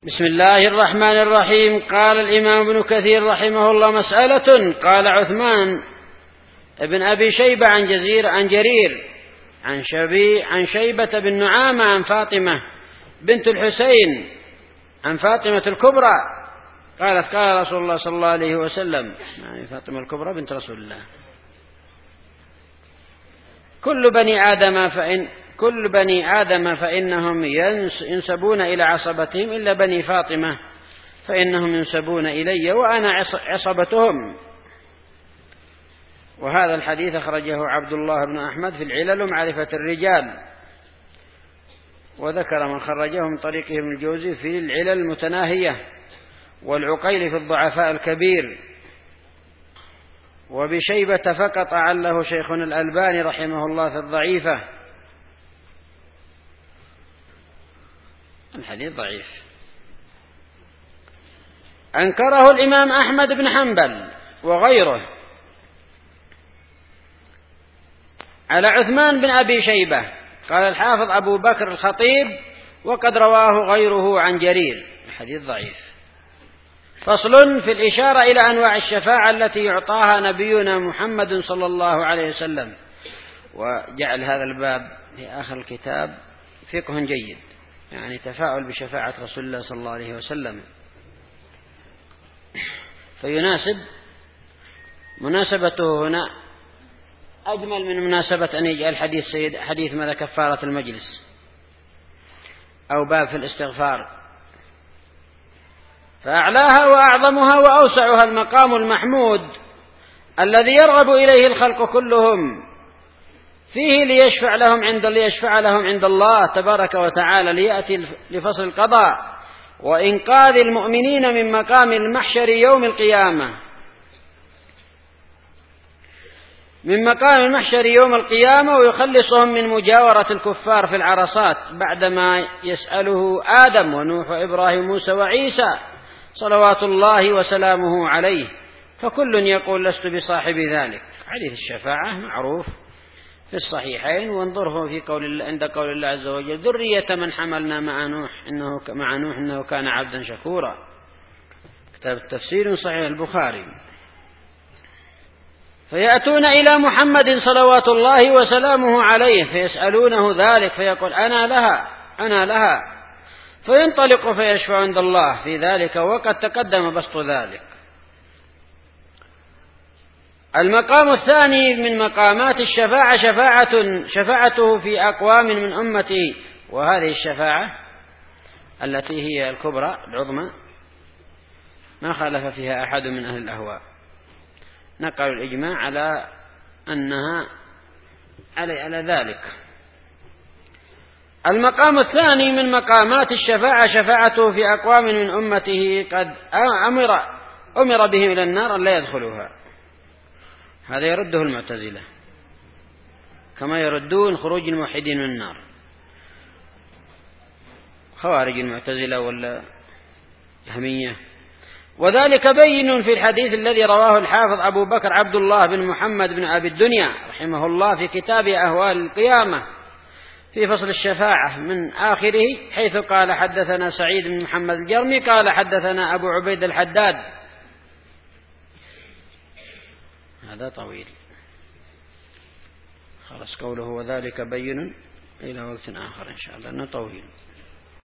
بسم الله الرحمن الرحيم. قال الإمام ابن كثير رحمه الله: مسألة. قال عثمان ابن أبي شيبة عن جرير عن شيبة بن نعامة عن فاطمة بنت الحسين عن فاطمة الكبرى قالت: قال رسول الله صلى الله عليه وسلم، يعني فاطمة الكبرى بنت رسول الله: كل بني آدم فإنهم ينسبون إلى عصبتهم إلا بني فاطمة فإنهم ينسبون إلي وأنا عصبتهم. وهذا الحديث أخرجه عبد الله بن أحمد في العلل ومعرفة الرجال، وذكر من خرجه من طريقه ابن الجوزي في العلل المتناهية، والعقيل في الضعفاء الكبير، وبشيبة فقط عله شيخنا الألباني رحمه الله في الضعيفة. الحديث ضعيف. أنكره الإمام أحمد بن حنبل وغيره على عثمان بن أبي شيبة. قال الحافظ أبو بكر الخطيب: وقد رواه غيره عن جرير. الحديث ضعيف. فصل في الإشارة إلى أنواع الشفاعة التي يعطاها نبينا محمد صلى الله عليه وسلم. وجعل هذا الباب في آخر الكتاب فقه جيد، يعني تفاؤل بشفاعة رسول الله صلى الله عليه وسلم، فيناسب مناسبته هنا أجمل من مناسبة أن يجعل حديث ماذا كفارة المجلس أو باب في الاستغفار. فأعلاها وأعظمها وأوسعها المقام المحمود الذي يرغب إليه الخلق كلهم فيه ليشفع لهم عند الله تبارك وتعالى، ليأتي لفصل القضاء وإنقاذ المؤمنين من مقام المحشر يوم القيامة ويخلصهم من مجاورة الكفار في العرصات، بعدما يسأله آدم ونوح وإبراهيم موسى وعيسى صلوات الله وسلامه عليه، فكل يقول: لست بصاحب ذلك. حديث الشفاعة معروف في الصحيحين، وانظره في عند قول الله عز وجل: ذرية من حملنا مع نوح إنه كان عبدا شكورا. كتاب التفسير صحيح البخاري. فيأتون إلى محمد صلوات الله وسلامه عليه فيسألونه ذلك، فيقول: أنا لها، فينطلق فيشفع عند الله في ذلك، وقد تقدم بسط ذلك. المقام الثاني من مقامات الشفاعة شفاعته في أقوام من أمته، وهذه الشفاعة التي هي الكبرى العظمى ما خالف فيها أحد من أهل الأهواء، نقلوا الإجماع على أنها على ذلك. المقام الثاني من مقامات الشفاعة شفاعته في أقوام من أمته قد أمر بهم إلى النار أن لا يدخلوها. هذا يرده المعتزلة كما يردون خروج الموحدين من النار، خوارج المعتزلة ولا جهمية. وذلك بين في الحديث الذي رواه الحافظ أبو بكر عبد الله بن محمد بن أبي الدنيا رحمه الله في كتاب أهوال القيامة في فصل الشفاعة من آخره، حيث قال: حدثنا سعيد بن محمد الجرمي قال حدثنا أبو عبيد الحداد. هذا طويل، خلص قوله: وذلك بين إلى وقت آخر إن شاء الله، أنه طويل.